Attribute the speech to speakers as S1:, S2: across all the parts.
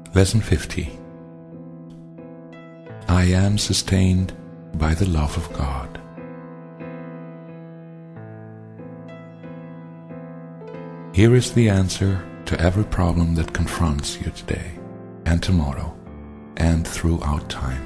S1: Lesson 50. I am sustained by the love of God. Here is the answer to every problem that confronts you today and tomorrow and throughout time.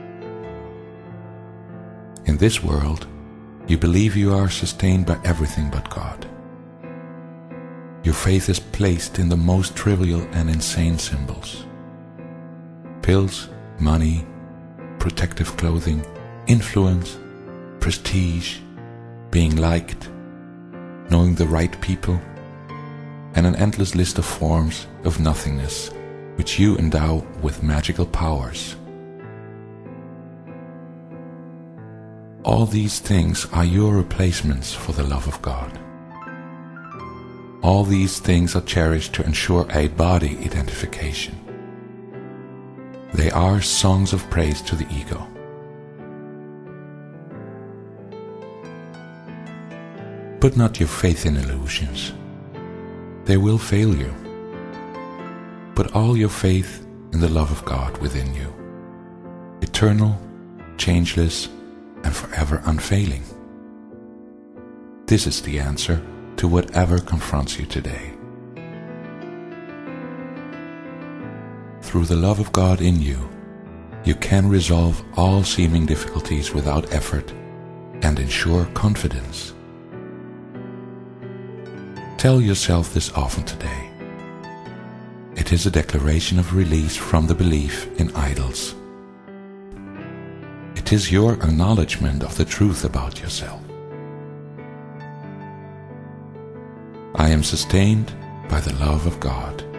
S1: In this world, you believe you are sustained by everything but God. Your faith is placed in the most trivial and insane symbols. Pills, money, protective clothing, influence, prestige, being liked, knowing the right people, and an endless list of forms of nothingness which you endow with magical powers. All these things are your replacements for the love of God. All these things are cherished to ensure a body identification. They are songs of praise to the ego. Put not your faith in illusions. They will fail you. Put all your faith in the love of God within you, eternal, changeless, and forever unfailing. This is the answer to whatever confronts you today. Through the love of God in you, you can resolve all seeming difficulties without effort and ensure confidence. Tell yourself this often today. It is a declaration of release from the belief in idols. It is your acknowledgement of the truth about yourself. I am sustained by the love of God.